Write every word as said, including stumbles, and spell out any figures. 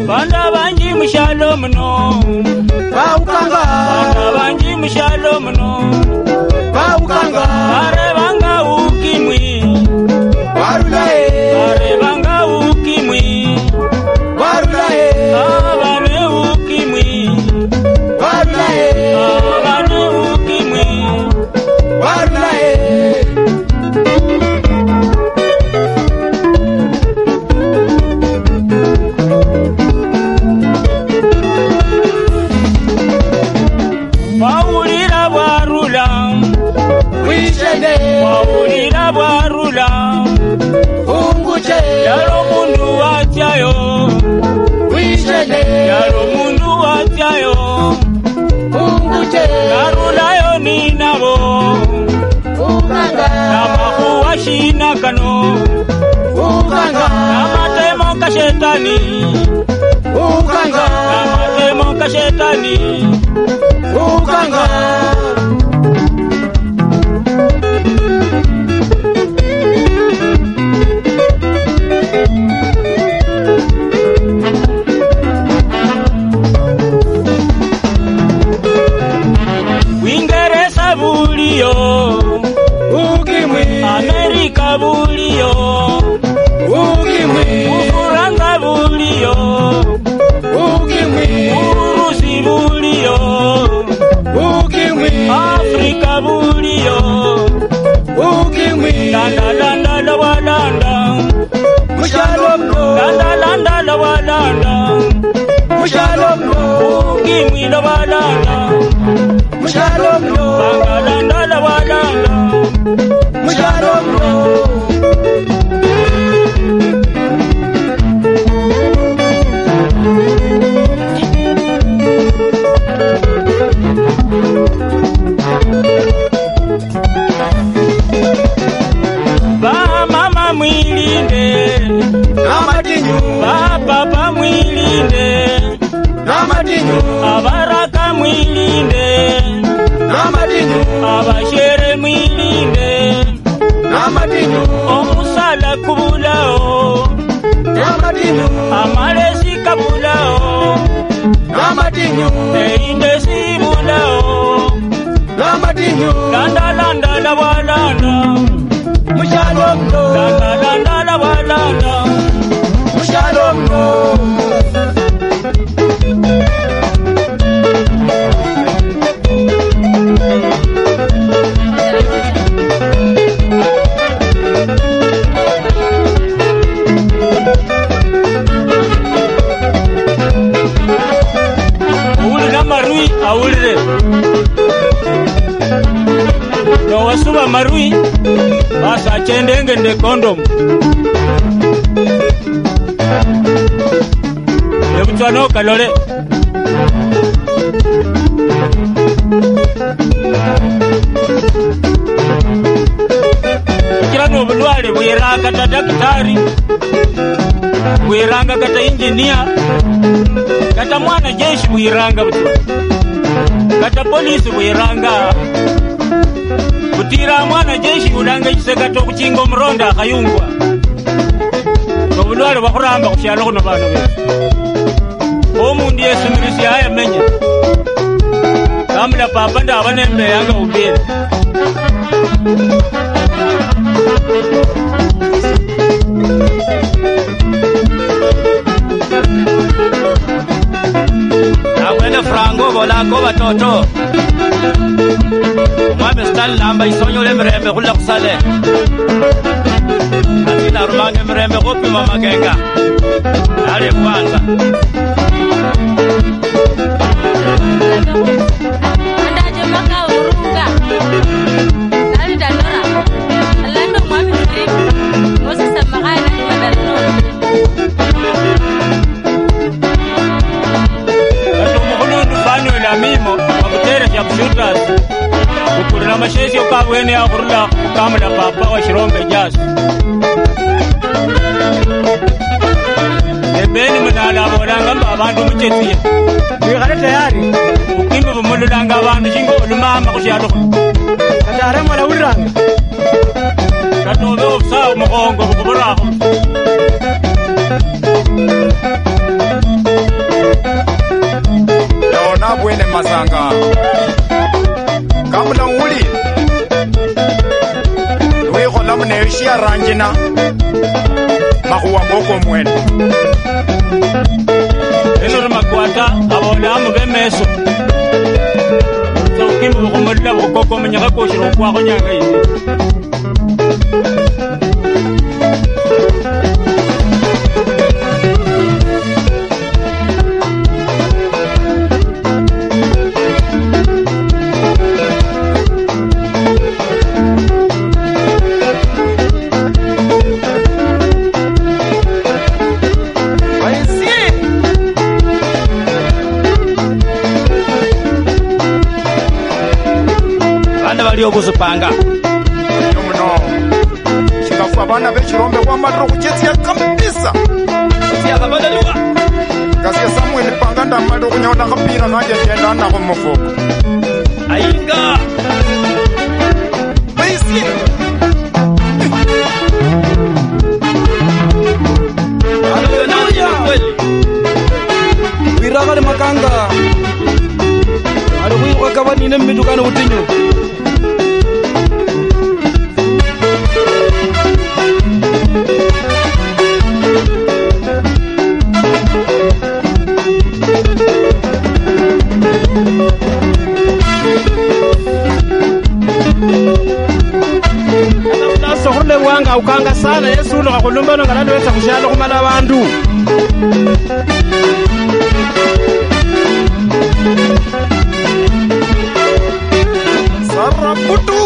banda banji mushalo muno baukanga banda banji mushalo muno baukanga are banga ukimwi warulae are banga ukimwi warulae abane ukimwi warulae abane ukimwi warulae Paulira warula wishende Paulira warula unguche yaro mundu wachayo wishende yaro mundu wachayo unguche yarula yo ninabo ukanga namakuwa shina kano ukanga namatemo kashetani ukanga namatemo kashetani ukanga Uingereza bulio ukimwi Amerika bulio ukimwi Ufaransa bulio ukimwi Urusi bulio ukimwi Afrika bulio ukimwi Landa landa la walanda mushalomno Landa landa la walanda mushalomno Ukimwi la walanda mushalomno Landa landa la walanda mushalomno Ba mama mwilinde namadinyu Ba papa mwilinde namadinyu Abaraka mwilinde namadinyu Abashere mwilinde namadinyu Omusala kubulao namadinyu Amalesi kabulao namadinyu Einde sibulao namadinyu Landa landa la walanda mushalomno Landa landa la walanda mushalomno Ulira marui aulire No wasuba marui Basa chendenge nde kondom Nebutwano kalore Kira no bulwale bwiranga kata daktari Bwiranga kata engineer Kata mwana jeshi bwiranga butu Kata polisi bwiranga Kutira mwana jeshi ulanga chisekato kuchingo mronda akayungwa Nobulwale bakuramba kushyalo kuno bantu betu Omundi yesumirisi haya menya Kamula papa ndaba nembe yanga ubile Nakwene frango bolako batoto Mwame stali lamba isonyo le mrembe kula kusale Asina rumange mrembe kupi mama genga Nale kwanza Andaje maka urunga Nali danora Alando mwami mrembe Mosa samagaya na kimadalino Kato mukulundu fanyo ila mimo Wakutere ya kushutas Kukurina mashesi ukabwene ya kurula Kukamula papa wa shirombe jasu Ebeni mnala abolanga mba abantu mchetiye Bigare tayari Ukimbe bumululanga abantu jingo olumama kushyalo Katare mwana uranga Katobe obusawo mugongo bukuburaho masanga kamula uli wikhola muneyo shiaranjina makhuwa ngoko mwene enori makwata abolamu bemeso sokimbu bukhumulila bukoko munyakha koshira okwakho nyanga ino okusupanga muno chikafu abana bechirombe kwamatira kuchetsia kabisa siakabadaliwa kasya Samuel panga ndamalira kunyaona kapira kanje kenda nako mufuko ainga baisi anayo naje kweli wirakale makanga ali kuyiwa kabanine mmidukano utinyo sokhurule wanga ukanga sana Yesu ulokha khulumbano nga nalwetsa khushalo khumala abandu saraputu